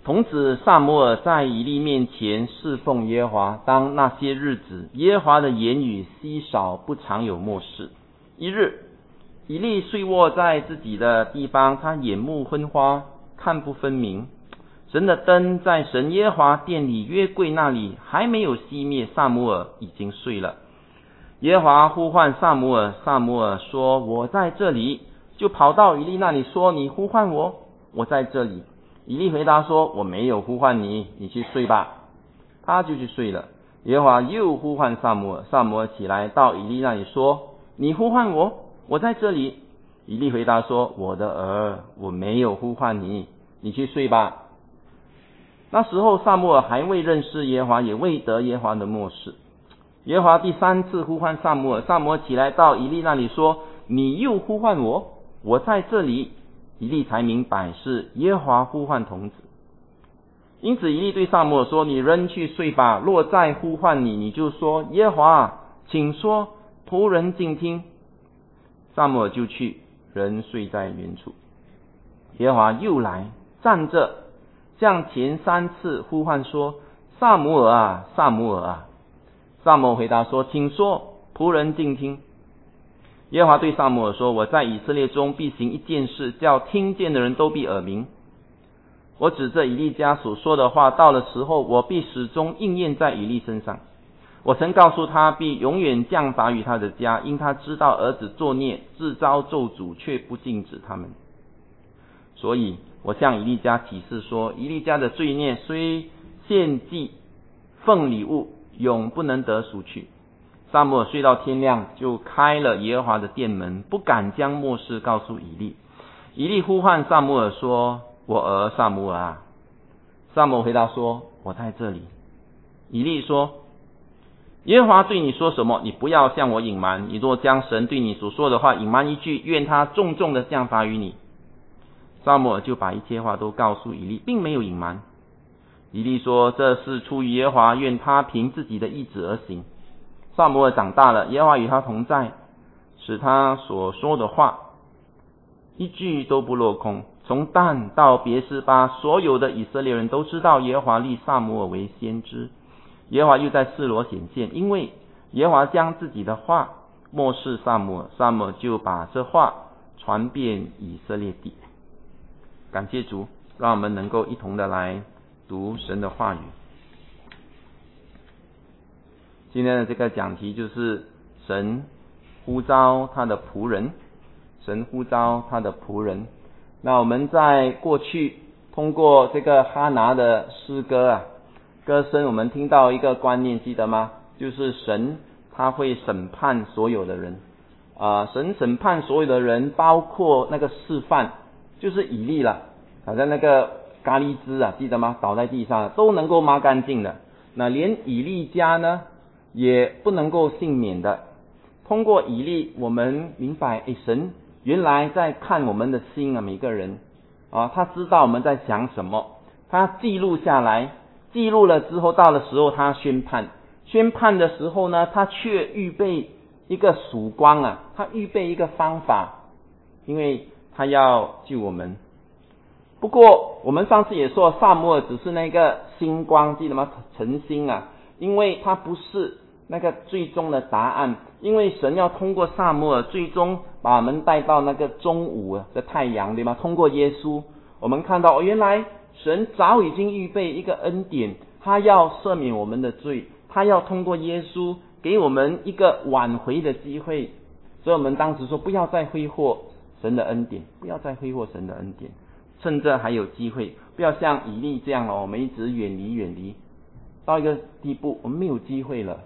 童子撒母耳在以利面前侍奉耶和华，当那些日子，耶和华的言语稀少，不常有默示。一日，以利睡卧在自己的地方，他眼目昏花，看不分明。神的灯在神耶和华殿里约柜那里还没有熄灭，撒母耳已经睡了。耶和华呼唤撒母耳，撒母耳说：我在这里。就跑到以利那里说：你呼唤我，我在这里。以利回答说：我没有呼唤你，你去睡吧。他就去睡了。耶和华又呼唤撒母耳，撒母耳起来到以利那里说：你呼唤我，我在这里。以利回答说：我的儿，我没有呼唤你，你去睡吧。那时候撒母耳还未认识耶和华，也未得耶和华的默示。耶和华第三次呼唤撒母耳，撒母耳起来到以利那里说：你又呼唤我，我在这里。以利才明白是耶和华呼唤童子。因此以利对撒母耳说：你仍去睡吧，若再呼唤你，你就说：耶和华，请说，仆人静听。撒母耳就去，仍睡在原处。耶和华又来站着，向前3次呼唤说：撒母耳啊，撒母耳啊。撒母耳回答说：请说，仆人静听。耶和华对撒母耳说：我在以色列中必行一件事，叫听见的人都必耳鸣。我指着以利家所说的话，到了时候，我必始终应验在以利身上。我曾告诉他，必永远降罚于他的家，因他知道儿子作孽，自招咒诅，却不禁止他们。所以我向以利家起誓说：以利家的罪孽虽献祭奉礼物，永不能得赎去。撒母耳睡到天亮，就开了耶和华的殿门，不敢将默示告诉以利。以利呼唤撒母耳说：我儿撒母耳啊。撒母耳回答说：我在这里。以利说：耶和华对你说什么，你不要向我隐瞒。你若将神对你所说的话隐瞒一句，愿他重重的降罚于你。撒母耳就把一切话都告诉以利，并没有隐瞒。以利说：这是出于耶和华，愿他凭自己的意志而行。撒母耳长大了，耶和华与他同在，使他所说的话一句都不落空。从但到别是巴，所有的以色列人都知道耶和华立撒母耳为先知。耶和华又在示罗显现，因为耶和华将自己的话默示撒母耳，撒母耳就把这话传遍以色列地。感谢主，让我们能够一同的来读神的话语。今天的这个讲题就是神呼召他的仆人，神呼召他的仆人。那我们在过去通过这个哈拿的诗歌歌声，我们听到一个观念，记得吗？就是神他会审判所有的人神审判所有的人，包括那个示范，就是以利了，好像那个咖喱汁记得吗？倒在地上都能够抹干净的。那连以利家呢也不能够幸免的。通过以利，我们明白神原来在看我们的心每个人他知道我们在想什么，他记录下来，记录了之后，到了时候他宣判的时候呢，他却预备一个曙光他预备一个方法，因为他要救我们。不过我们上次也说，撒母耳只是那个星光，记得吗？晨星因为他不是那个最终的答案，因为神要通过撒母耳最终把我们带到那个中午的太阳，对吗？通过耶稣，我们看到原来神早已经预备一个恩典，他要赦免我们的罪，他要通过耶稣给我们一个挽回的机会。所以我们当时说，不要再挥霍神的恩典，不要再挥霍神的恩典，趁着还有机会，不要像以利这样我们一直远离到一个地步，我们没有机会了。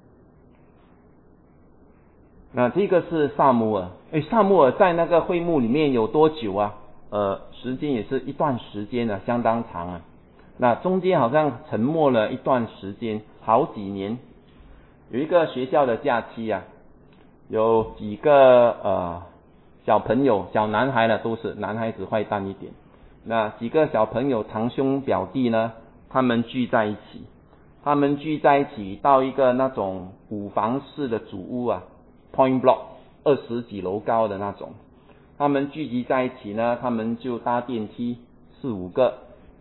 那这个是撒母耳。撒母耳在那个会幕里面有多久时间也是一段时间相当长那中间好像沉默了一段时间，好几年。有一个学校的假期有几个小朋友，小男孩都是男孩子坏蛋一点。那几个小朋友堂兄表弟呢，他们聚在一起到一个那种5房式的主屋Point block 20几楼高的那种。他们聚集在一起呢，他们就搭电梯，4、5个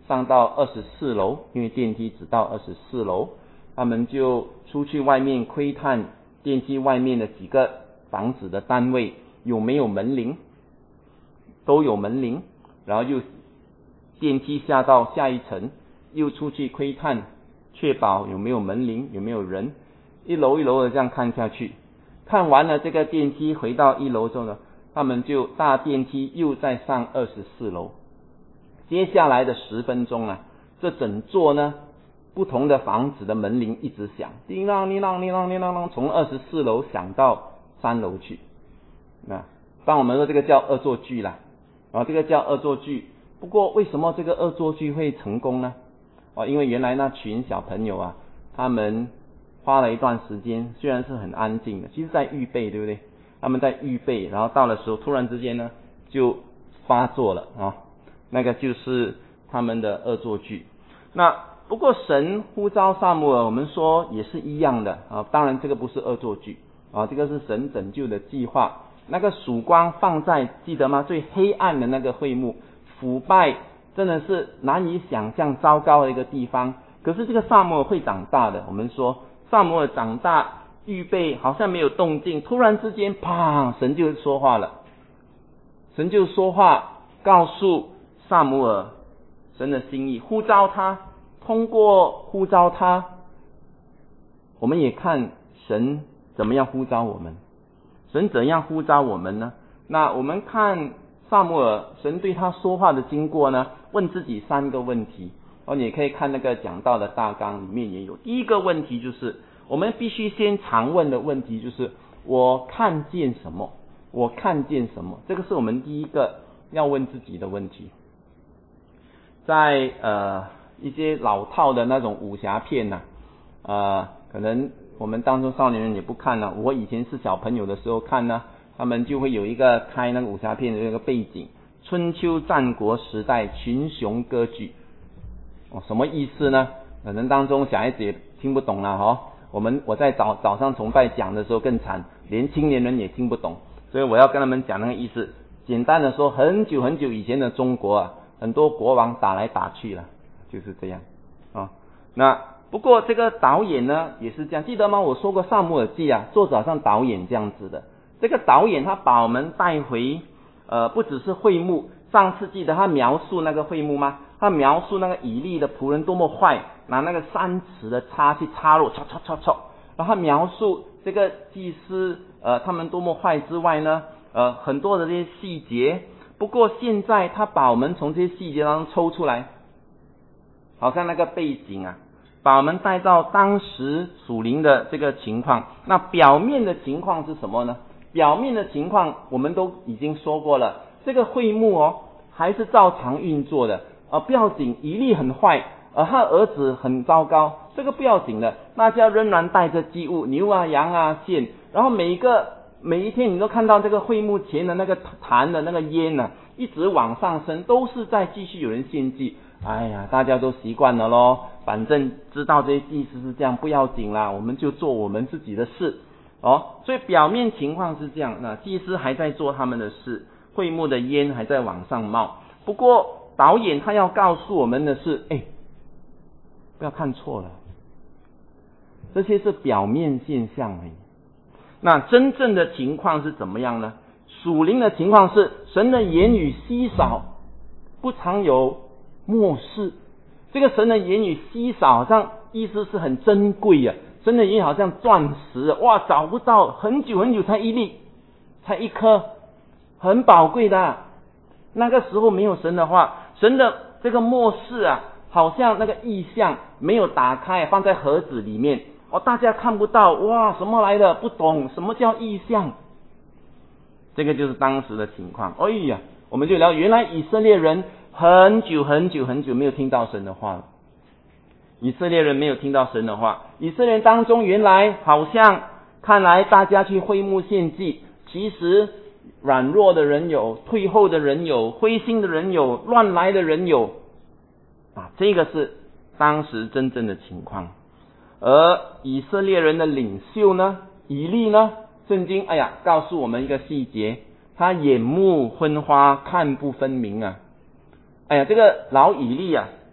上到24楼，因为电梯只到24楼，他们就出去外面窥探电梯外面的几个房子的单位有没有门铃，都有门铃，然后又电梯下到下一层，又出去窥探，确保有没有门铃，有没有人，一楼一楼的这样看下去。看完了这个电梯回到1楼之后呢，他们就搭电梯又再上24楼。接下来的10分钟啊，这整座呢不同的房子的门铃一直响，叮当叮当叮当叮当，从24楼响到3楼去。那当我们说这个叫恶作剧啦，这个叫恶作剧。不过为什么这个恶作剧会成功呢？因为原来那群小朋友啊，他们花了一段时间，虽然是很安静的，其实在预备，对不对？他们在预备，然后到的时候突然之间呢就发作了啊。那个就是他们的恶作剧。那不过神呼召撒母耳，我们说也是一样的啊。当然这个不是恶作剧啊，这个是神拯救的计划。那个曙光放在记得吗？最黑暗的那个会幕，腐败真的是难以想象糟糕的一个地方。可是这个撒母耳会长大的，我们说撒母耳长大，预备好像没有动静，突然之间砰，神就说话了。神就说话告诉撒母耳神的心意，呼召他，通过呼召他，我们也看神怎么样呼召我们。神怎样呼召我们呢？那我们看撒母耳，神对他说话的经过呢，问自己3个问题。你也可以看那个讲道的大纲里面也有。第一个问题就是我们必须先常问的问题，就是我看见什么？我看见什么？这个是我们第一个要问自己的问题。在一些老套的那种武侠片可能我们当中少年人也不看了。我以前是小朋友的时候看呢，他们就会有一个开那个武侠片的那个背景，春秋战国时代群雄割据。什么意思呢？可能当中小孩子也听不懂了我在早上崇拜讲的时候更惨，连青年人也听不懂，所以我要跟他们讲那个意思。简单的说，很久很久以前的中国很多国王打来打去了，就是这样那不过这个导演呢也是这样，记得吗？我说过撒母耳记作者好像导演这样子的。这个导演他把我们带回不只是会幕，上次记得他描述那个会幕吗？他描述那个以利的仆人多么坏，拿那个3尺的叉去插肉，然后他描述这个祭司他们多么坏之外呢，很多的这些细节。不过现在他把我们从这些细节当中抽出来，好像那个背景把我们带到当时属灵的这个情况。那表面的情况是什么呢？表面的情况我们都已经说过了，这个会幕还是照常运作的不要紧。以利很坏，他儿子很糟糕，这个不要紧的，大家仍然带着祭物，牛羊献，然后每一天你都看到这个会幕前的那个坛的那个烟一直往上升，都是在继续有人献祭。大家都习惯了咯，反正知道这些祭司是这样，不要紧啦，我们就做我们自己的事所以表面情况是这样，那祭司还在做他们的事，会幕的烟还在往上冒。不过导演他要告诉我们的是不要看错了，这些是表面现象而已。那真正的情况是怎么样呢？属灵的情况是神的言语稀少，不常有末世。这个神的言语稀少，好像意思是很珍贵神的言语好像钻石找不到，很久很久才一粒，才一颗，很宝贵的那个时候没有神的话，神的这个末世好像那个意象没有打开，放在盒子里面大家看不到，什么来的？不懂什么叫意象。这个就是当时的情况。我们就聊，原来以色列人很久很久很久没有听到神的话了。以色列人没有听到神的话，以色列人当中原来好像看来大家去会幕献祭，其实软弱的人有，退后的人有，灰心的人有，乱来的人有这个是当时真正的情况。而以色列人的领袖呢，以利呢，圣经告诉我们一个细节，他眼目昏花，看不分明这个老以利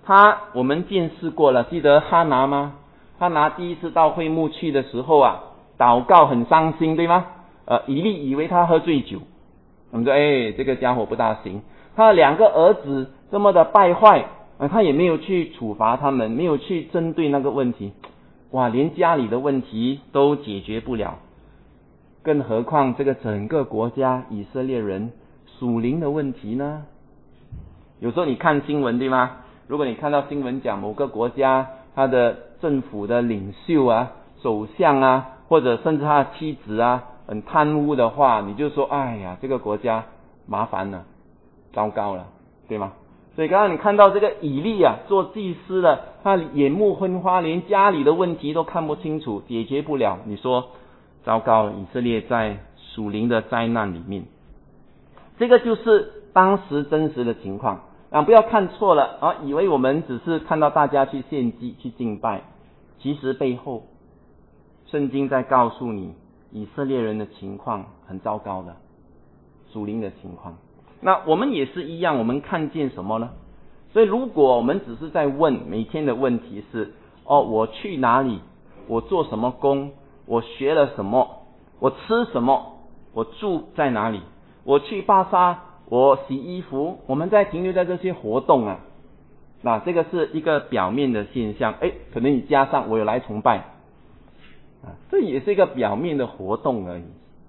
我们见识过了，记得哈拿吗？哈拿第一次到会幕去的时候啊，祷告很伤心，对吗？以利以为他喝醉酒，我们说这个家伙不大行。他的2个儿子这么的败坏，他也没有去处罚他们，没有去针对那个问题。哇，连家里的问题都解决不了，更何况这个整个国家以色列人属灵的问题呢？有时候你看新闻，对吗？如果你看到新闻讲某个国家他的政府的领袖啊、首相啊，或者甚至他的妻子啊很贪污的话，你就说哎呀，这个国家麻烦了，糟糕了，对吗？所以刚刚你看到这个以利啊，做祭司的，他眼目昏花，连家里的问题都看不清楚，解决不了，你说糟糕了，以色列在属灵的灾难里面。这个就是当时真实的情况不要看错了以为我们只是看到大家去献祭去敬拜，其实背后圣经在告诉你以色列人的情况很糟糕的属灵的情况。那我们也是一样，我们看见什么呢？所以如果我们只是在问，每天的问题是我去哪里，我做什么工，我学了什么，我吃什么，我住在哪里，我去巴沙，我洗衣服，我们在停留在这些活动那这个是一个表面的现象，可能你加上我有来崇拜这也是一个表面的活动而已。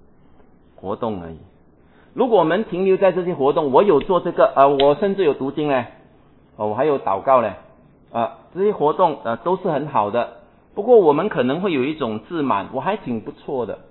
如果我们停留在这些活动，我有做这个我甚至有读经嘞我还有祷告嘞这些活动都是很好的，不过我们可能会有一种自满，我还挺不错的。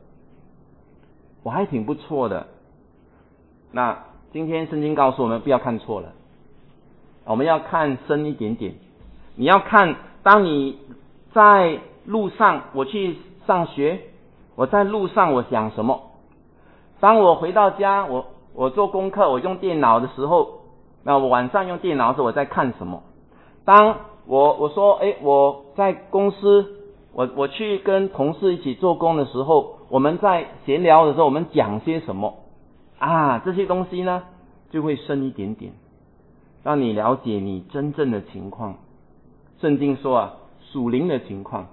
那今天圣经告诉我们不要看错了，我们要看深一点点。你要看，当你在路上，我去上学，我在路上我想什么，当我回到家，我做功课，我用电脑的时候，那我晚上用电脑的时候我在看什么，当我说我在公司我去跟同事一起做工的时候，我们在闲聊的时候我们讲些什么这些东西呢就会深一点点，让你了解你真正的情况。圣经说属灵的情况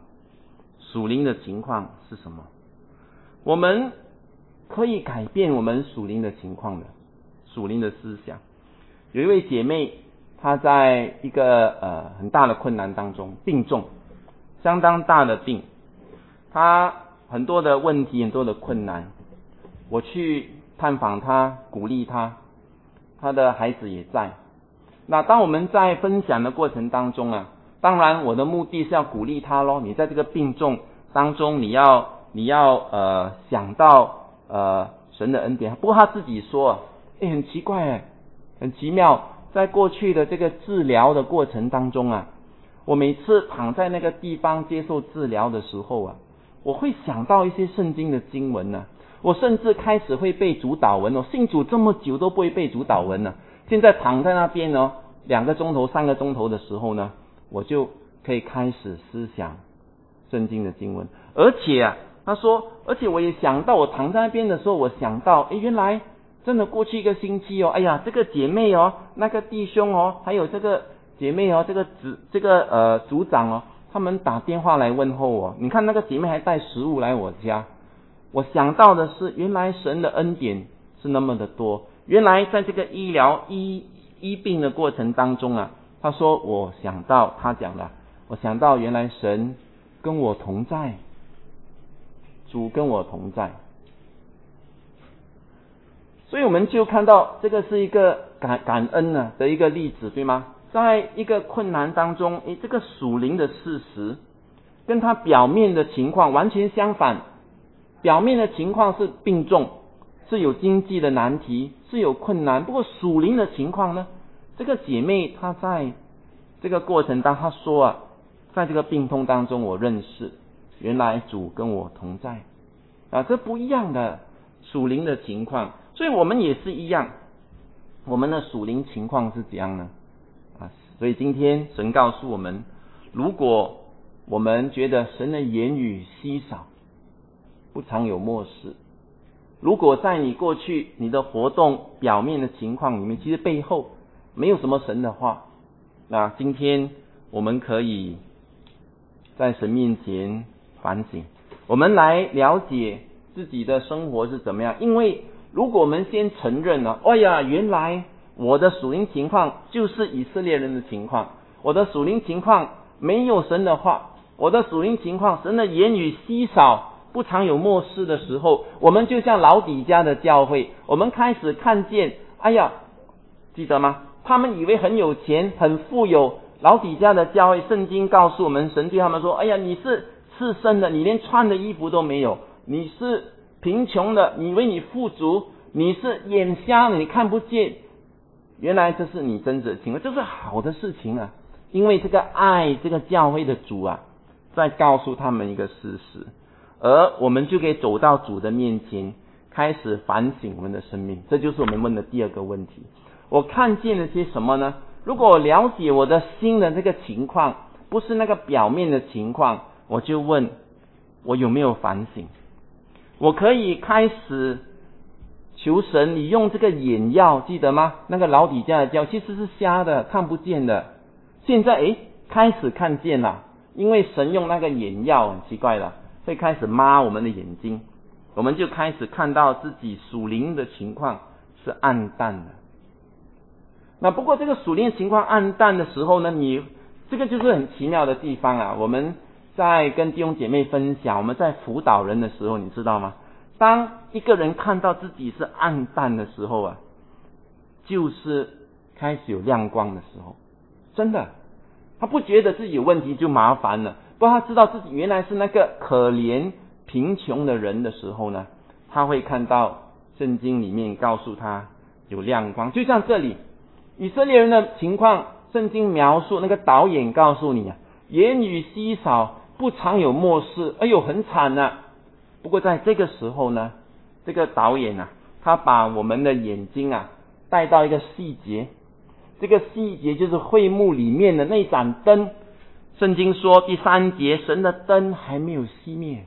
是什么？我们可以改变我们属灵的情况的，属灵的思想。有一位姐妹，她在一个很大的困难当中，病重，相当大的病，她很多的问题，很多的困难。我去探访她，鼓励她，她的孩子也在。那当我们在分享的过程当中当然我的目的是要鼓励她咯，你在这个病重当中，你要想到神的恩典。不过她自己说很奇怪很奇妙，在过去的这个治疗的过程当中我每次躺在那个地方接受治疗的时候我会想到一些圣经的经文我甚至开始会背主祷文信主这么久都不会背主祷文现在躺在那边2个钟头3个钟头的时候呢，我就可以开始思想圣经的经文。而且他说，而且我也想到，我躺在那边的时候，我想到原来真的过去1个星期这个姐妹那个弟兄还有这个姐妹这个组长他们打电话来问候我，你看那个姐妹还带食物来我家。我想到的是，原来神的恩典是那么的多，原来在这个医疗医病的过程当中他说他讲了，我想到原来神跟我同在，主跟我同在。所以我们就看到这个是一个感恩的一个例子，对吗？在一个困难当中这个属灵的事实跟他表面的情况完全相反。表面的情况是病重，是有经济的难题，是有困难，不过属灵的情况呢，这个姐妹她在这个过程当中她说在这个病痛当中我认识原来主跟我同在这不一样的属灵的情况。所以我们也是一样，我们的属灵情况是怎样呢所以今天神告诉我们，如果我们觉得神的言语稀少，不常有默示，如果在你过去你的活动表面的情况里面，其实背后没有什么神的话， 那今天我们可以在神面前反省，我们来了解自己的生活是怎么样。因为如果我们先承认了，哎呀，原来我的属灵情况就是以色列人的情况，我的属灵情况没有神的话，我的属灵情况神的言语稀少，不常有默示的时候，我们就像老底嘉的教会，我们开始看见，哎呀，记得吗？他们以为很有钱很富有，老底嘉的教会圣经告诉我们，神对他们说，哎呀，你是赤身的，你连穿的衣服都没有，你是贫穷的，你以为你富足，你是眼瞎的，你看不见，原来这是你真实的情况，这是好的事情啊。因为这个爱这个教会的主啊，在告诉他们一个事实，而我们就可以走到主的面前，开始反省我们的生命。这就是我们问的第二个问题，我看见了些什么呢？如果我了解我的心的这个情况，不是那个表面的情况，我就问我有没有反省。我可以开始求神，你用这个眼药，记得吗？那个老底嘉的教其实是瞎的，看不见的，现在开始看见了，因为神用那个眼药，很奇怪了，会开始抹我们的眼睛，我们就开始看到自己属灵的情况是暗淡的。那不过这个属灵情况暗淡的时候呢，这个就是很奇妙的地方啊。我们在跟弟兄姐妹分享，我们在辅导人的时候，你知道吗？当一个人看到自己是暗淡的时候啊，就是开始有亮光的时候。真的，他不觉得自己有问题就麻烦了，不过他知道自己原来是那个可怜贫穷的人的时候呢，他会看到圣经里面告诉他有亮光。就像这里以色列人的情况，圣经描述那个导演告诉你啊，言语稀少，不常有默示，哎呦，很惨啊。不过在这个时候呢，这个导演啊，他把我们的眼睛啊带到一个细节，这个细节就是会幕里面的那盏灯。圣经说第3节，神的灯还没有熄灭，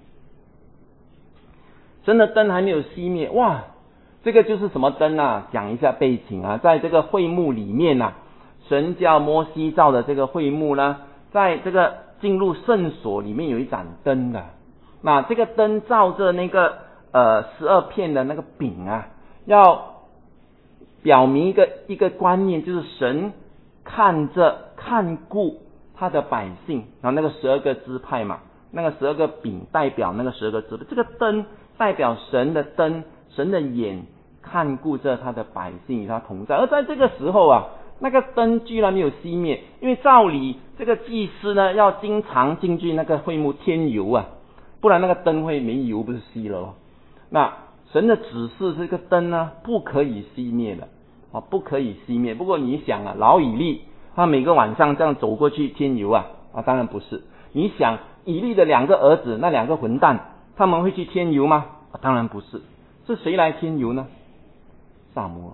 神的灯还没有熄灭。哇，这个就是什么灯啊？讲一下背景啊，在这个会幕里面啊，神叫摩西造的这个会幕呢，在这个进入圣所里面有一盏灯的。那这个灯照着那个12片的那个饼啊，要表明一个观念，就是神看顾他的百姓，然后那个12个支派嘛，那个12个饼代表那个12个支派，这个灯代表神的灯，神的眼看顾着他的百姓与他同在。而在这个时候啊，那个灯居然没有熄灭，因为照理这个祭司呢要经常进去那个会幕添油啊，不然那个灯会没油，不是熄了哦。那神的指示，这个灯呢不可以熄灭的啊，不可以熄灭。不过你想啊，老以利他每个晚上这样走过去添油啊，当然不是。你想以利的2个儿子，那2个混蛋，他们会去添油吗？当然不是。是谁来添油呢？撒母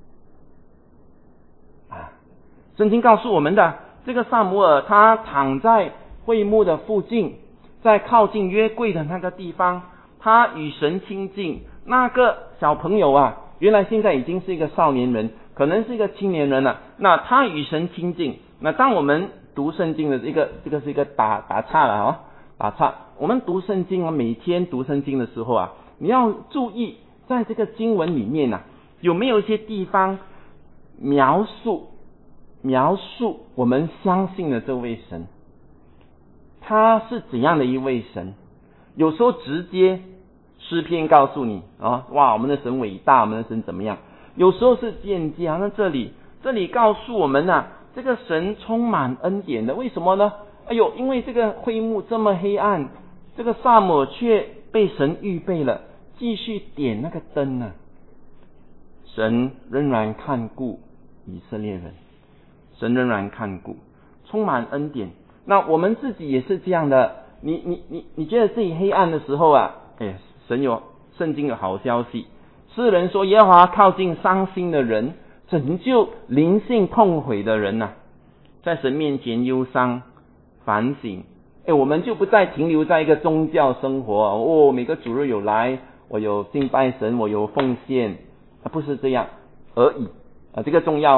耳啊。圣经告诉我们的，这个撒母耳他躺在会幕的附近，在靠近约柜的那个地方，他与神亲近。那个小朋友啊，原来现在已经是一个少年人，可能是一个青年人了。那他与神亲近。那当我们读圣经的这个是一个打岔了啊，打岔。我们读圣经啊，每天读圣经的时候啊，你要注意在这个经文里面啊，有没有一些地方描述我们相信的这位神，他是怎样的一位神。有时候直接诗篇告诉你啊，哇，我们的神伟大，我们的神怎么样。有时候是间接，好像这里告诉我们啊，这个神充满恩典的。为什么呢？哎呦，因为这个会幕这么黑暗，这个撒母耳却被神预备了，继续点那个灯呢。神仍然看顾以色列人，神仍然看顾，充满恩典。那我们自己也是这样的。你觉得自己黑暗的时候啊，圣经有好消息。诗人说，耶和华靠近伤心的人，拯救灵性痛悔的人啊。在神面前忧伤反省，我们就不再停留在一个宗教生活每个主日有来，我有敬拜神，我有奉献不是这样而已这个重要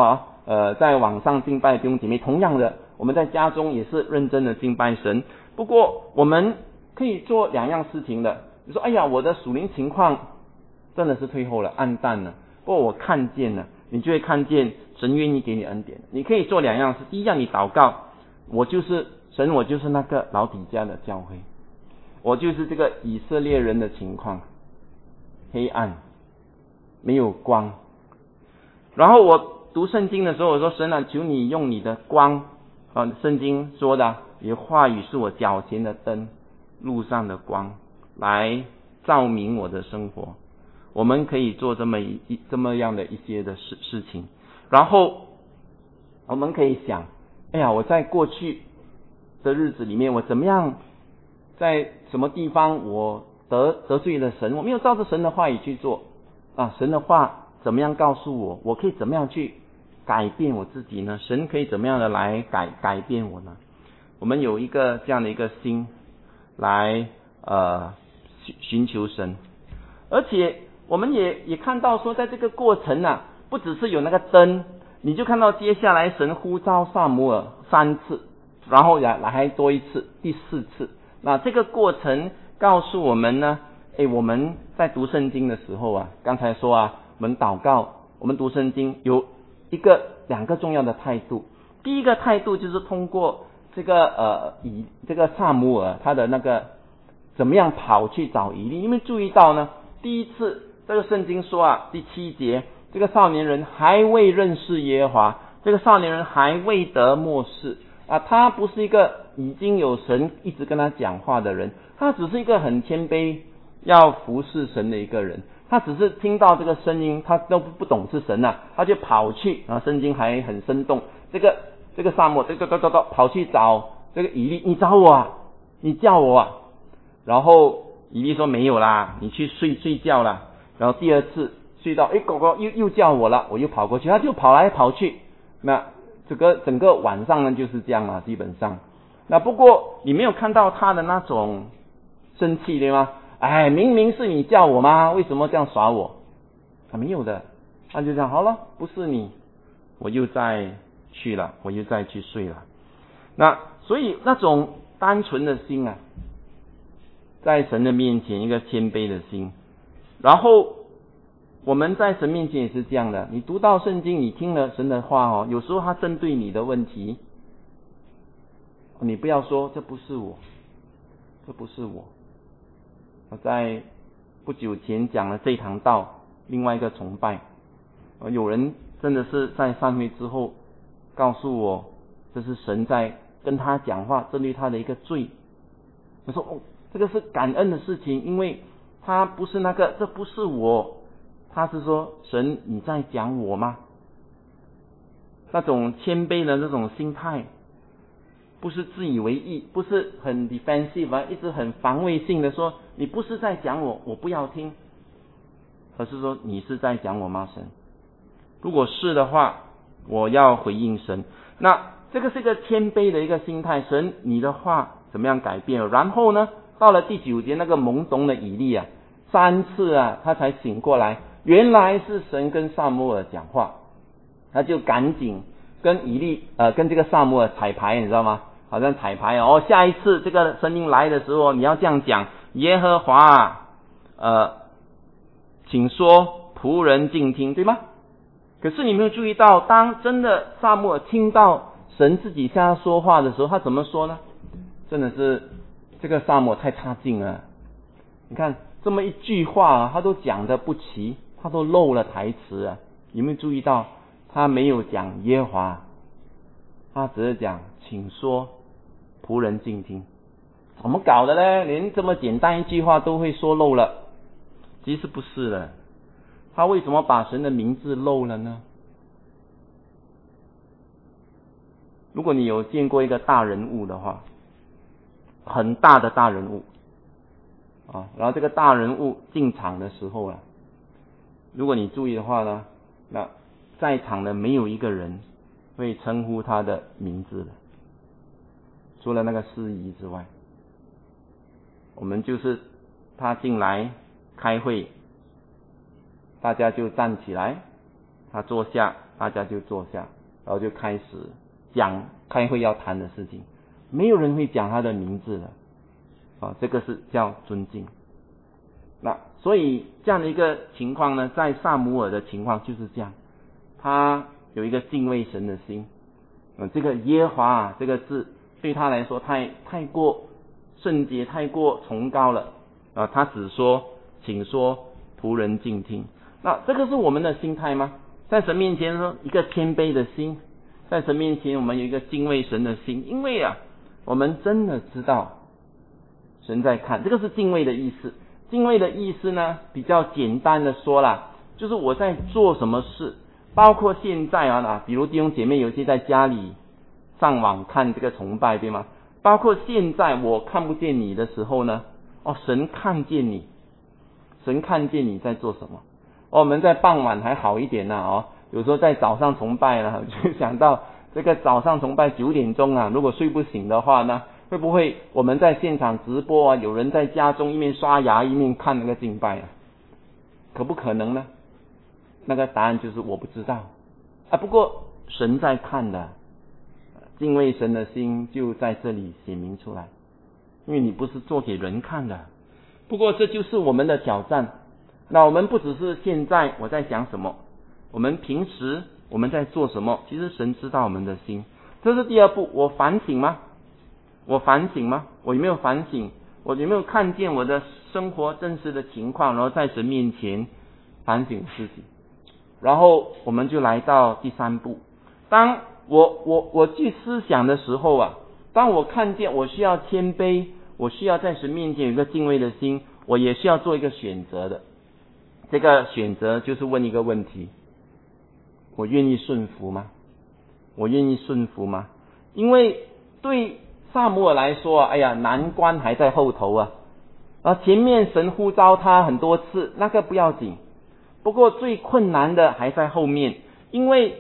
在网上敬拜弟兄姐妹，同样的，我们在家中也是认真的敬拜神。不过我们可以做两样事情的。你说，哎呀，我的属灵情况真的是退后了，暗淡了。不过我看见了，你就会看见神愿意给你恩典。你可以做两样事，第一样你祷告，我就是神，我就是那个老底嘉的教会，我就是这个以色列人的情况，黑暗，没有光。然后我读圣经的时候，我说神啊，求你用你的光圣经说的，你的话语是我脚前的灯，路上的光，来照明我的生活。我们可以做这么样的一些的事情。然后我们可以想，哎呀，我在过去的日子里面，我怎么样，在什么地方我得罪了神，我没有照着神的话语去做啊，神的话怎么样告诉我，我可以怎么样去改变我自己呢？神可以怎么样的来改变我呢？我们有一个这样的一个心来寻求神。而且我们也看到说，在这个过程啊，不只是有那个灯，你就看到接下来神呼召撒母耳3次，然后还多一次，第4次。那这个过程告诉我们呢，我们在读圣经的时候啊，刚才说啊，我们祷告，我们读圣经有2个重要的态度。第一个态度就是通过这个撒母耳他的那个怎么样跑去找以利。你们注意到呢，第一次这个圣经说啊，第7节，这个少年人还未认识耶和华，这个少年人还未得默示啊，他不是一个已经有神一直跟他讲话的人，他只是一个很谦卑要服侍神的一个人。他只是听到这个声音，他都不懂是神啊，他就跑去啊，圣经还很生动，这个撒母耳跑去找这个以利，你找我啊，你叫我啊。然后以利说没有啦，你去睡觉啦。然后第2次睡到，狗狗又叫我了，我又跑过去，他就跑来跑去。那整个晚上呢就是这样嘛，基本上。那不过你没有看到他的那种生气对吗？明明是你叫我吗？为什么这样耍我？没有的，他就这样，好了，不是你，我又再去了，我又再去睡了。那所以那种单纯的心啊，在神的面前一个谦卑的心。然后我们在神面前也是这样的，你读到圣经，你听了神的话有时候他针对你的问题，你不要说这不是我，这不是我。我在不久前讲了这堂道，另外一个崇拜，有人真的是在散会之后告诉我，这是神在跟他讲话，针对他的一个罪。我说这个是感恩的事情，因为他不是那个，这不是我，他是说神你在讲我吗？那种谦卑的那种心态，不是自以为意，不是很 defensive 一直很防卫性的说你不是在讲我，我不要听，而是说你是在讲我吗神？如果是的话，我要回应神。那这个是一个谦卑的一个心态，神你的话怎么样改变？然后呢，到了第9节，那个懵懂的以利啊，3次啊他才醒过来，原来是神跟撒母耳讲话，他就赶紧跟以利跟这个撒母耳彩排，你知道吗？好像彩排下一次这个声音来的时候，你要这样讲，耶和华请说，仆人静听，对吗？可是你没有注意到，当真的撒母耳听到神自己向他说话的时候，他怎么说呢？真的是这个撒母耳太差劲了。你看这么一句话他都讲得不齐，他都漏了台词啊。有没有注意到他没有讲耶和华，他只是讲请说，仆人静听。怎么搞的呢？连这么简单一句话都会说漏了。其实不是的，他为什么把神的名字漏了呢？如果你有见过一个大人物的话，很大的大人物然后这个大人物进场的时候如果你注意的话呢，那在场的没有一个人会称呼他的名字的，除了那个司仪之外。我们就是他进来开会，大家就站起来，他坐下，大家就坐下， 然后就开始讲开会要谈的事情，没有人会讲他的名字的这个是叫尊敬。那所以这样的一个情况呢，在撒母耳的情况就是这样，他有一个敬畏神的心。这个耶和华这个字对他来说太过圣洁，太过崇高了他只说请说，仆人静听。那这个是我们的心态吗？在神面前说一个谦卑的心，在神面前我们有一个敬畏神的心，因为我们真的知道神在看，这个是敬畏的意思。敬畏的意思呢，比较简单的说啦，就是我在做什么事，包括现在比如弟兄姐妹有些在家里上网看这个崇拜，对吗？包括现在我看不见你的时候呢，神看见你，神看见你在做什么。我们在傍晚还好一点有时候在早上崇拜呢，就想到这个早上崇拜9点钟如果睡不醒的话呢，会不会我们在现场直播有人在家中一面刷牙一面看那个敬拜可不可能呢？那个答案就是我不知道不过神在看的，敬畏神的心就在这里显明出来，因为你不是做给人看的。不过这就是我们的挑战。那我们不只是现在我在想什么，我们平时我们在做什么，其实神知道我们的心。这是第二步，我反省吗？我有没有反省？我有没有看见我的生活真实的情况，然后在神面前反省自己？然后我们就来到第三步，当我去思想的时候当我看见我需要谦卑，我需要在神面前有一个敬畏的心，我也需要做一个选择的。这个选择就是问一个问题，我愿意顺服吗？我愿意顺服吗？因为对撒母耳来说难关还在后头前面神呼召他很多次，那个不要紧，不过最困难的还在后面，因为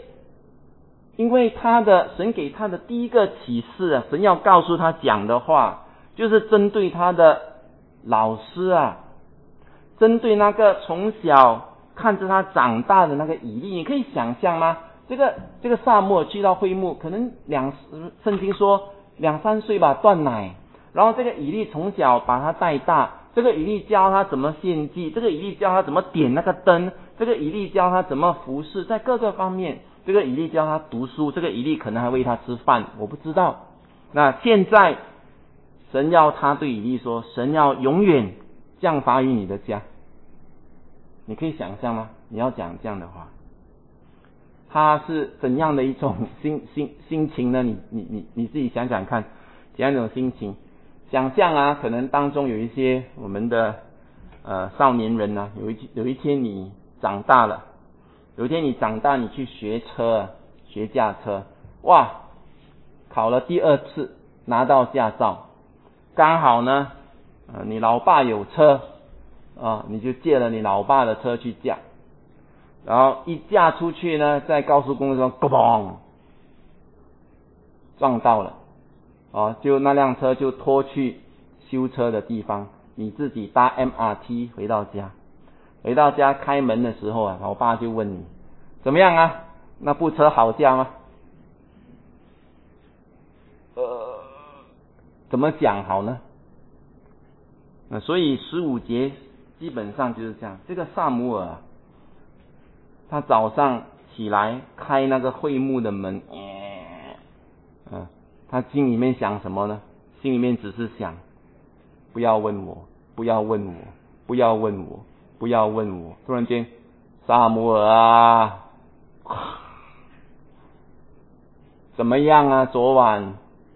神给他的第一个启示神要告诉他讲的话，就是针对他的老师针对那个从小看着他长大的那个以利。你可以想象吗？这个撒母耳去到会幕，可能圣经说2-3岁吧，断奶，然后这个以利从小把他带大，这个以利教他怎么献祭，这个以利教他怎么点那个灯，这个以利教他怎么服侍，在各个方面，这个以利教他读书，这个以利可能还喂他吃饭，我不知道。那现在神要他对以利说，神要永远降罚于你的家。你可以想象吗？你要讲这样的话，他是怎样的一种心情呢？你自己想想看，怎样一种心情？想象可能当中有一些我们的少年人有一天你长大了，你去学驾车，考了第2次拿到驾照，刚好呢你老爸有车你就借了你老爸的车去驾，然后一驾出去呢，在高速公路上咚撞到了就那辆车就拖去修车的地方，你自己搭 MRT 回到家开门的时候老爸就问你怎么样那部车好驾吗？怎么讲好呢？所以15节基本上就是这样。这个撒母耳他早上起来开那个会幕的门他心里面想什么呢？心里面只是想不要问我。突然间撒母耳怎么样昨晚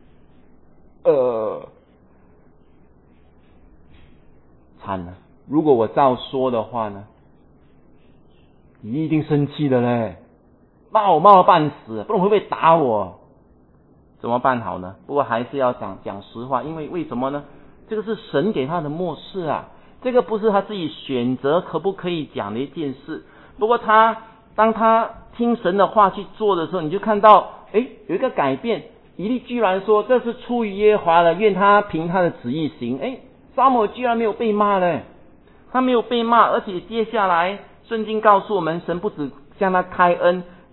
惨了，如果我照说的话呢，你一定生气的嘞，骂了半死，不然会不会打我？怎么办好呢？不过还是要讲实话，因为为什么呢？这个是神给他的默示这个不是他自己选择可不可以讲的一件事。不过当他听神的话去做的时候，你就看到有一个改变。以利居然说这是出于耶和华的，愿他凭他的旨意行。撒母耳居然没有被骂了，他没有被骂，而且接下来圣经告诉我们，神不只向他开恩，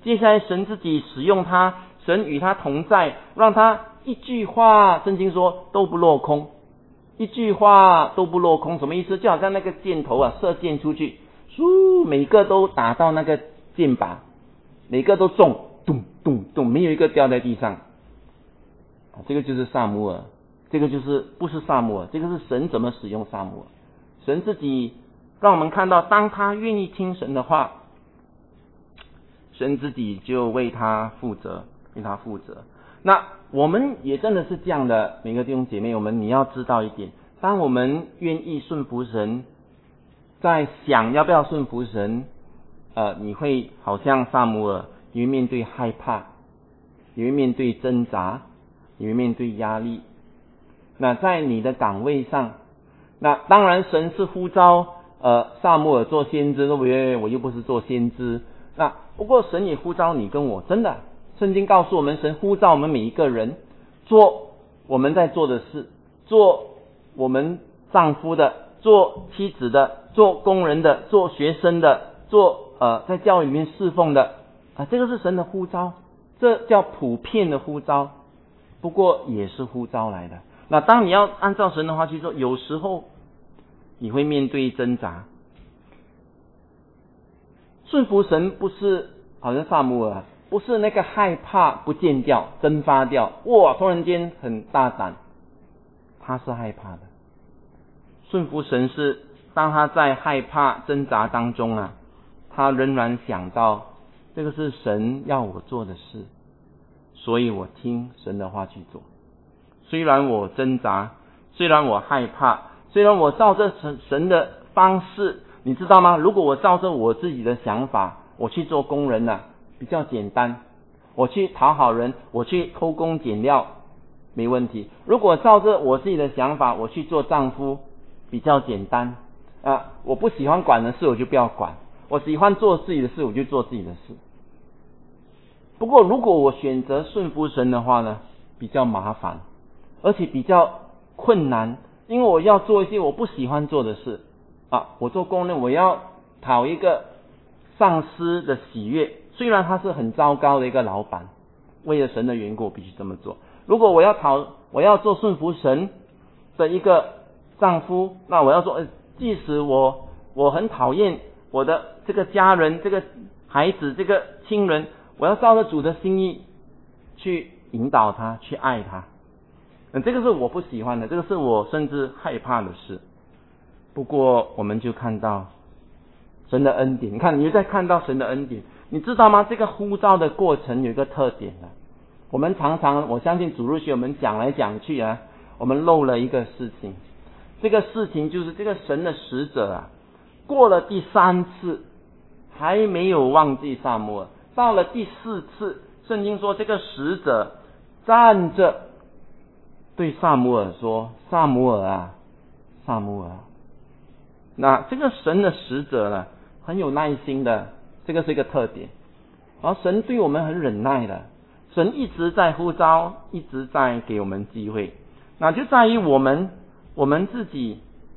接下来神自己使用他，神与他同在，让他一句话，圣经说都不落空，一句话都不落空。什么意思？就好像那个箭头啊，射箭出去，每个都打到那个箭靶，每个都中，咚咚咚，没有一个掉在地上。这个就是撒母耳，这个就是不是撒母耳，这个是神怎么使用撒母耳。神自己让我们看到，当他愿意听神的话，神自己就为他负责，为他负责。那我们也真的是这样的，每个弟兄姐妹，你要知道一点，当我们愿意顺服神，在想要不要顺服神，你会好像撒母耳，你会面对害怕，你会面对挣扎，你会面对压力。那在你的岗位上，那当然神是呼召撒母耳做先知，对不对？我又不是做先知。那不过神也呼召你跟我，真的，圣经告诉我们，神呼召我们每一个人做我们在做的事，做我们丈夫的，做妻子的，做工人的，做学生的，做在教会里面侍奉的这个是神的呼召，这叫普遍的呼召，不过也是呼召来的。那当你要按照神的话去做，有时候你会面对挣扎。顺服神不是好像撒母耳，不是那个害怕不见掉蒸发掉，哇，突然间很大胆，他是害怕的。顺服神是当他在害怕挣扎当中他仍然想到这个是神要我做的事，所以我听神的话去做。虽然我挣扎，虽然我害怕，虽然我照着神的方式，你知道吗？如果我照着我自己的想法，我去做工人比较简单，我去讨好人，我去偷工减料，没问题。如果照着我自己的想法，我去做丈夫，比较简单我不喜欢管的事我就不要管，我喜欢做自己的事我就做自己的事。不过如果我选择顺服神的话呢，比较麻烦，而且比较困难，因为我要做一些我不喜欢做的事我做工人，我要讨一个上司的喜悦，虽然他是很糟糕的一个老板，为了神的缘故我必须这么做。如果我要做顺服神的一个丈夫，那我要说即使我很讨厌我的这个家人，这个孩子，这个亲人，我要照着主的心意去引导他，去爱他。这个是我不喜欢的，这个是我甚至害怕的事。不过我们就看到神的恩典，你看，你在看到神的恩典，你知道吗？这个呼召的过程有一个特点我们常常，我相信主日学我们讲来讲去我们漏了一个事情。这个事情就是这个神的使者过了第3次还没有忘记撒母耳，到了第4次，圣经说这个使者站着对撒母耳说：撒母耳撒母耳。那这个神的使者很有耐心的，这个是一个特点。然后神对我们很忍耐的，神一直在呼召，一直在给我们机会。那就在于我们自己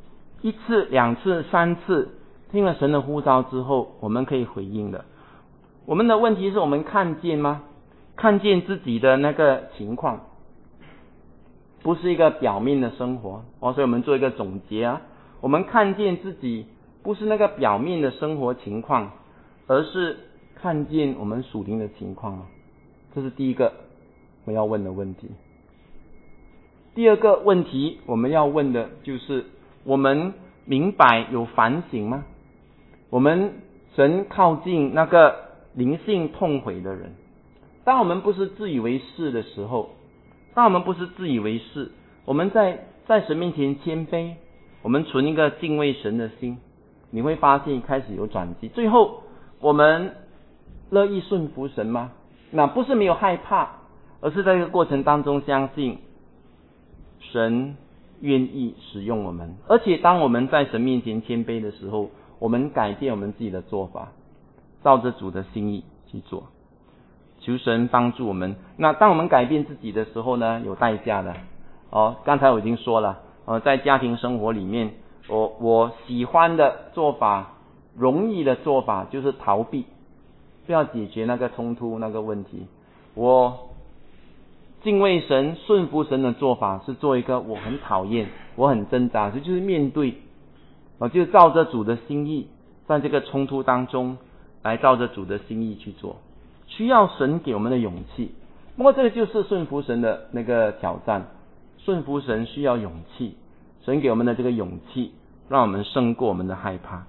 1次、2次、3次听了神的呼召之后，我们可以回应的。我们的问题是我们看见吗？看见自己的那个情况，不是一个表面的生活所以我们做一个总结我们看见自己不是那个表面的生活情况，而是看见我们属灵的情况吗？这是第一个我要问的问题。第二个问题我们要问的就是，我们明白有反省吗？我们神靠近那个灵性痛悔的人。当我们不是自以为是的时候，当我们不是自以为是，我们在神面前谦卑，我们存一个敬畏神的心，你会发现开始有转机。最后我们乐意顺服神吗？那不是没有害怕，而是在这个过程当中相信神愿意使用我们。而且当我们在神面前谦卑的时候，我们改变我们自己的做法，照着主的心意去做。求神帮助我们。那当我们改变自己的时候呢，有代价的刚才我已经说了在家庭生活里面，我喜欢的做法，容易的做法就是逃避， 不要解决那个冲突那个问题。我敬畏神顺服神的做法是做一个我很讨厌我很挣扎，这就是面对就照着主的心意，在这个冲突当中来照着主的心意去做，需要神给我们的勇气。不过这个就是顺服神的那个挑战，顺服神需要勇气，神给我们的这个勇气让我们胜过我们的害怕。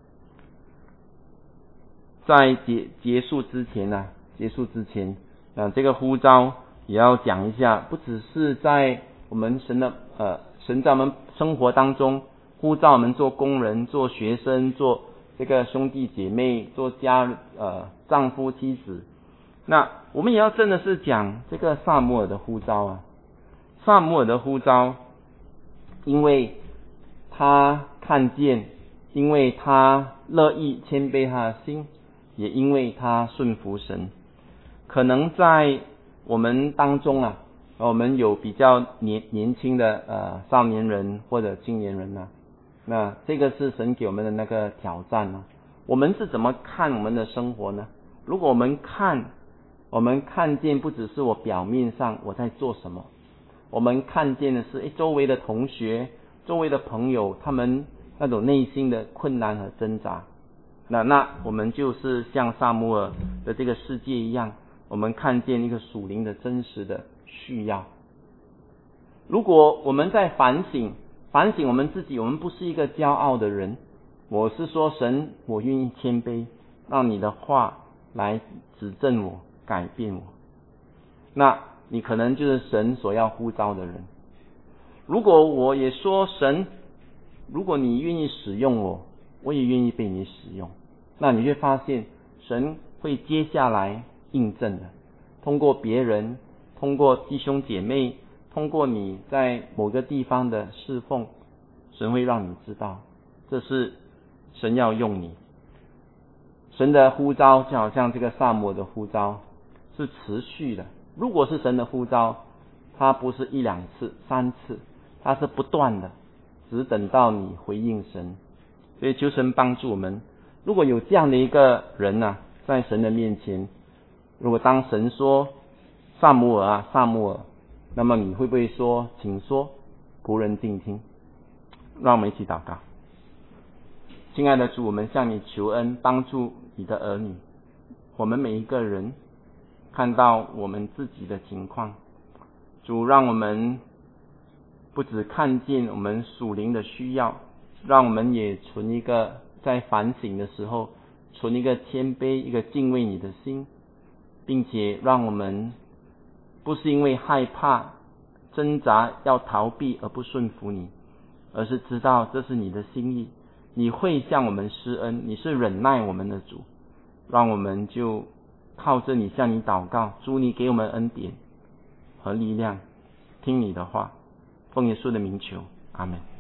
在结束之前这个呼召也要讲一下，不只是在我们神在我们生活当中呼召我们做工人、做学生、做这个兄弟姐妹、做丈夫妻子，那我们也要真的是讲这个撒母耳的呼召啊。撒母耳的呼召，因为他看见，因为他乐意谦卑他的心，也因为他顺服神。可能在我们当中啊，我们有比较年轻的少年人或者青年人啊，那这个是神给我们的那个挑战啊。我们是怎么看我们的生活呢？如果我们看见不只是我表面上我在做什么，我们看见的是周围的同学、周围的朋友，他们那种内心的困难和挣扎，那我们就是像撒母耳的这个世界一样，我们看见一个属灵的真实的需要。如果我们在反省我们自己，我们不是一个骄傲的人，我是说神，我愿意谦卑，让你的话来指正我、改变我，那你可能就是神所要呼召的人。如果我也说神，如果你愿意使用我，我也愿意被你使用，那你会发现神会接下来印证的，通过别人，通过弟兄姐妹，通过你在某个地方的侍奉，神会让你知道这是神要用你。神的呼召就好像这个撒母耳的呼召是持续的，如果是神的呼召，它不是1、2次、3次，它是不断的，只等到你回应神。所以求神帮助我们，如果有这样的一个人啊，在神的面前，如果当神说撒母耳啊，撒母耳，那么你会不会说请说，仆人静听？让我们一起祷告。亲爱的主，我们向你求恩，帮助你的儿女，我们每一个人看到我们自己的情况，主让我们不只看见我们属灵的需要，让我们也存一个在反省的时候存一个谦卑、一个敬畏你的心，并且让我们不是因为害怕、挣扎要逃避而不顺服你，而是知道这是你的心意，你会向我们施恩，你是忍耐我们的主，让我们就靠着你向你祷告，主你给我们恩典和力量，听你的话，奉耶稣的名求，阿们。